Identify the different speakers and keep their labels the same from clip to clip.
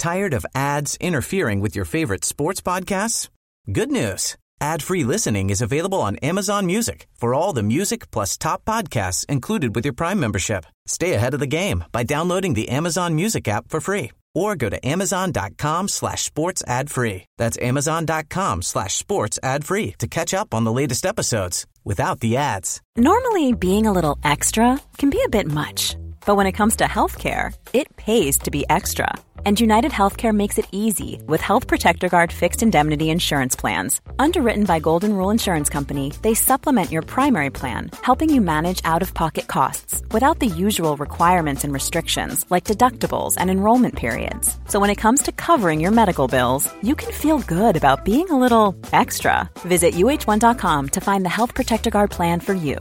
Speaker 1: Tired of ads interfering with your favorite sports podcasts? Good news. Ad-free listening is available on Amazon Music for all the music plus top podcasts included with your Prime membership. Stay ahead of the game by downloading the Amazon Music app for free or go to amazon.com/sports ad free. That's amazon.com/sports ad free to catch up on the latest episodes without the ads.
Speaker 2: Normally, being a little extra can be a bit much, but when it comes to healthcare, it pays to be extra. And United Healthcare makes it easy with Health Protector Guard fixed indemnity insurance plans. Underwritten by Golden Rule Insurance Company, they supplement your primary plan, helping you manage out-of-pocket costs without the usual requirements and restrictions like deductibles and enrollment periods. So when it comes to covering your medical bills, you can feel good about being a little extra. Visit uh1.com to find the Health Protector Guard plan for you.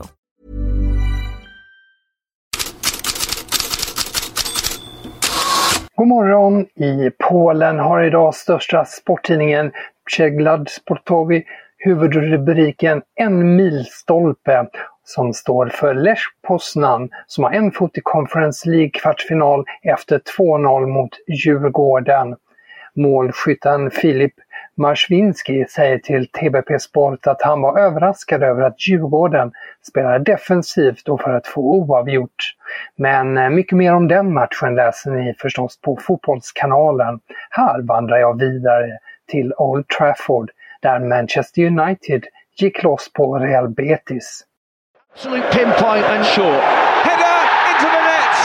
Speaker 3: God morgon. I Polen har idag största sporttidningen Przegląd Sportowy huvudrubriken En milstolpe som står för Lech Poznan som har en fot i Conference League kvartsfinal efter 2-0 mot Djurgården. Målskytten Filip Marsvinski säger till TBP Sport att han var överraskad över att Djurgården spelar defensivt och för att få oavgjort. Men mycket mer om den matchen läser ni förstås på Fotbollskanalen. Här vandrar jag vidare till Old Trafford där Manchester United gick loss på Real Betis.
Speaker 4: Absolute pinpoint and short. Header into the net.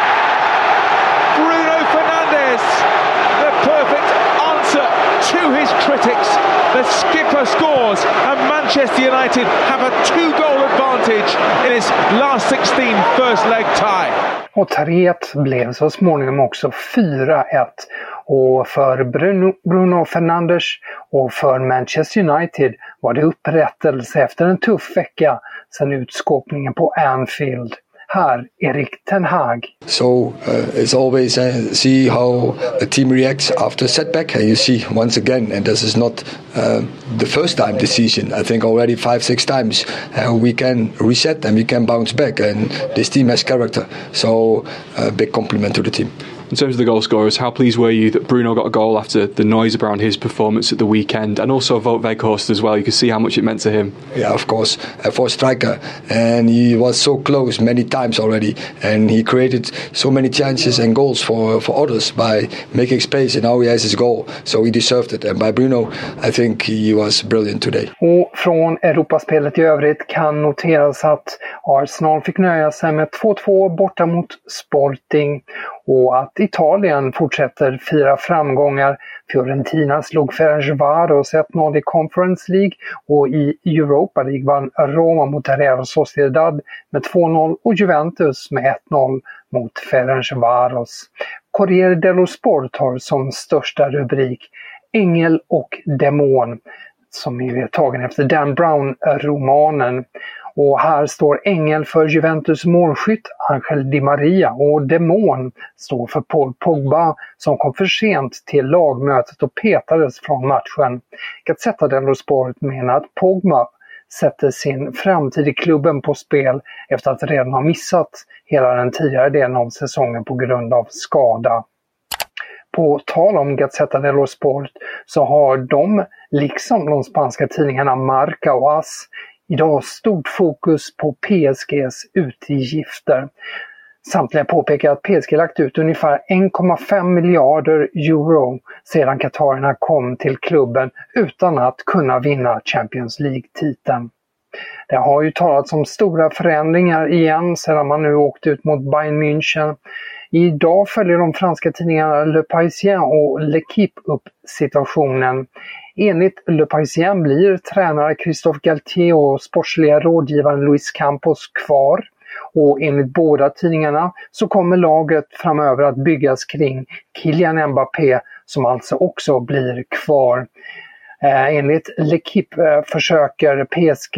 Speaker 4: Bruno Fernandes. The perfect answer to his critics. The skipper scores and Manchester United have a 2-goal advantage in his last 16 first leg tie.
Speaker 3: Och 3-1 blev så småningom också 4-1. Och för Bruno Fernandes och för Manchester United var det upprättelse efter en tuff vecka sedan utskåpningen på Anfield. Här, Erik Ten Hag.
Speaker 5: So it's always see how a team reacts after a setback, and you see once again, and this is not the first time this season. I think already 5-6 times we can reset and we can bounce back, and this team has character. So big compliment to the team.
Speaker 6: In terms of the goal scorers, how pleased were you that Bruno got a goal after the noise around his performance at the weekend, and also Wout Weghorst as well? You could see how much it meant to him.
Speaker 5: Yeah, of course, for a striker, and he was so close many times already, and he created so many chances and goals for others by making space, and now he has his goal, so he deserved it. And by Bruno, I think he was brilliant today.
Speaker 3: Och från Europaspelet i övrigt kan noteras att Arsenal fick nöja sig med 2-2 borta mot Sporting och att Italien fortsätter fira framgångar. Fiorentina slog Ferencvaros 1-0 i Conference League och i Europa League vann Roma mot Real Sociedad med 2-0 och Juventus med 1-0 mot Ferencvaros. Corriere dello Sport har som största rubrik Ängel och demon, som är tagen efter Dan Brown-romanen. Och här står ängel för Juventus målskytt Angel Di Maria och demon står för Paul Pogba som kom för sent till lagmötet och petades från matchen. Gazzetta dello Sport menar att Pogba sätter sin framtid i klubben på spel efter att redan ha missat hela den tidigare delen av säsongen på grund av skada. På tal om Gazzetta dello Sport så har de, liksom de spanska tidningarna Marca och AS, idag stort fokus på PSGs utgifter. Samtliga påpekar att PSG lagt ut ungefär 1,5 miljarder euro sedan Qatarerna kom till klubben utan att kunna vinna Champions League-titeln. Det har ju talats om stora förändringar igen sedan man nu åkte ut mot Bayern München. Idag följer de franska tidningarna Le Parisien och L'Equipe upp situationen. Enligt Le Parisien blir tränare Christophe Galtier och sportsliga rådgivaren Luis Campos kvar. Och enligt båda tidningarna så kommer laget framöver att byggas kring Kylian Mbappé som alltså också blir kvar. Enligt L'Equipe försöker PSG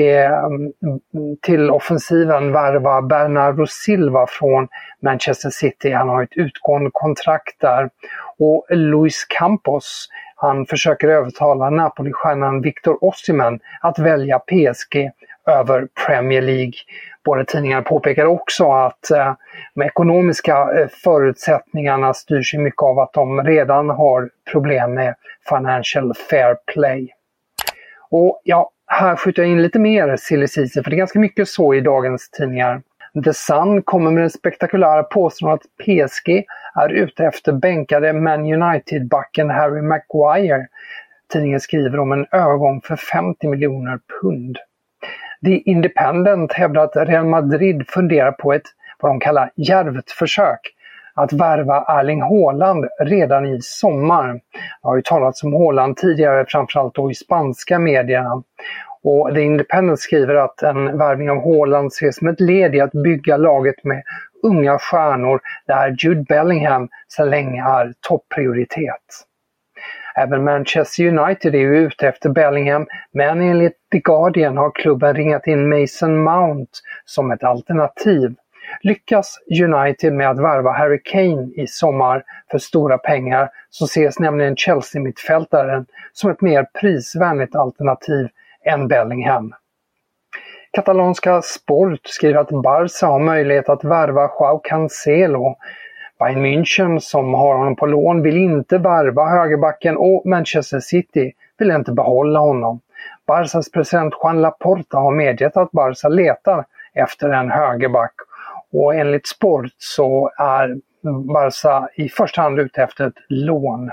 Speaker 3: till offensiven värva Bernardo Silva från Manchester City. Han har ett utgående kontrakt där. Och Luis Campos, han försöker övertala Napoli-stjärnan Victor Osimhen att välja PSG över Premier League. Båda tidningar påpekar också att de ekonomiska förutsättningarna styrs mycket av att de redan har problem med financial fair play. Och ja, här skjuter jag in lite mer silly season, för det är ganska mycket så i dagens tidningar. The Sun kommer med den spektakulära påståendet att PSG är ute efter bänkade Man United-backen Harry Maguire. Tidningen skriver om en övergång för 50 miljoner pund. The Independent hävdar att Real Madrid funderar på ett, vad de kallar, djärvt försök att värva Erling Haaland redan i sommar. Det har ju talats om Haaland tidigare, framförallt då i spanska medierna. Och The Independent skriver att en värvning av Haaland ses som ett led i att bygga laget med unga stjärnor där Jude Bellingham så länge är topprioritet. Även Manchester United är ju ute efter Bellingham, men enligt The Guardian har klubben ringat in Mason Mount som ett alternativ. Lyckas United med att värva Harry Kane i sommar för stora pengar så ses nämligen Chelsea-mittfältaren som ett mer prisvänligt alternativ än Bellingham. Katalanska Sport skriver att Barca har möjlighet att värva Joao Cancelo. Bayern München, som har honom på lån, vill inte värva högerbacken och Manchester City vill inte behålla honom. Barças president Juan Laporta har medgett att Barca letar efter en högerback, och enligt Sport så är Barca i första hand ute efter ett lån.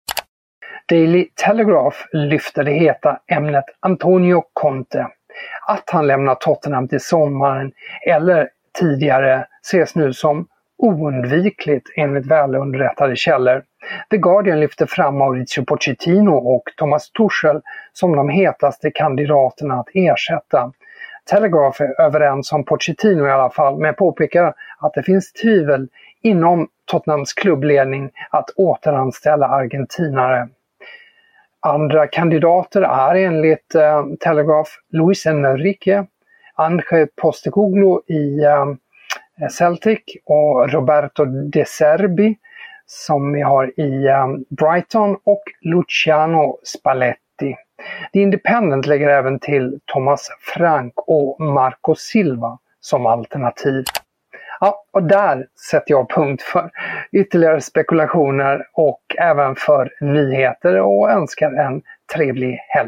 Speaker 3: Daily Telegraph lyfter det heta ämnet Antonio Conte. Att han lämnar Tottenham till sommaren eller tidigare ses nu som oundvikligt enligt välunderrättade källor. The Guardian lyfter fram Mauricio Pochettino och Thomas Tuchel som de hetaste kandidaterna att ersätta. Telegraph är överens om Pochettino i alla fall, men påpekar att det finns tvivel inom Tottenhams klubbledning att återanställa argentinare. Andra kandidater är enligt Telegraph Luis Enrique, Ange Postecoglou i Celtic och Roberto De Zerbi som vi har i Brighton och Luciano Spalletti. The Independent lägger även till Thomas Frank och Marco Silva som alternativ. Ja, och där sätter jag punkt för ytterligare spekulationer och även för nyheter och önskar en trevlig helg.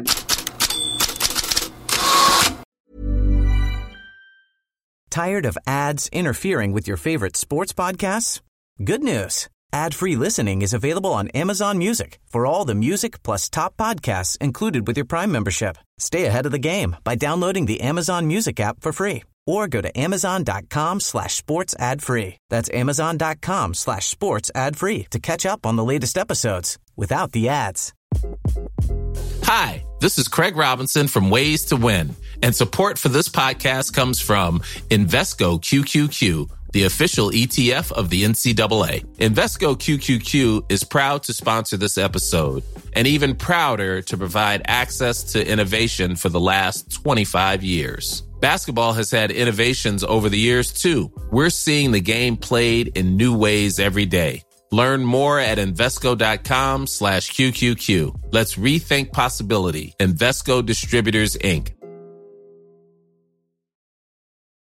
Speaker 1: Tired of ads interfering with your favorite sports podcasts? Good news. Ad-free listening is available on Amazon Music for all the music plus top podcasts included with your Prime membership. Stay ahead of the game by downloading the Amazon Music app for free or go to amazon.com/sports ad free. That's amazon.com/sports ad free to catch up on the latest episodes without the ads.
Speaker 7: Hi, this is Craig Robinson from Ways to Win, and support for this podcast comes from Invesco QQQ, the official ETF of the NCAA. Invesco QQQ is proud to sponsor this episode and even prouder to provide access to innovation for the last 25 years. Basketball has had innovations over the years, too. We're seeing the game played in new ways every day. Learn more at Invesco.com/QQQ. Let's rethink possibility. Invesco Distributors, Inc.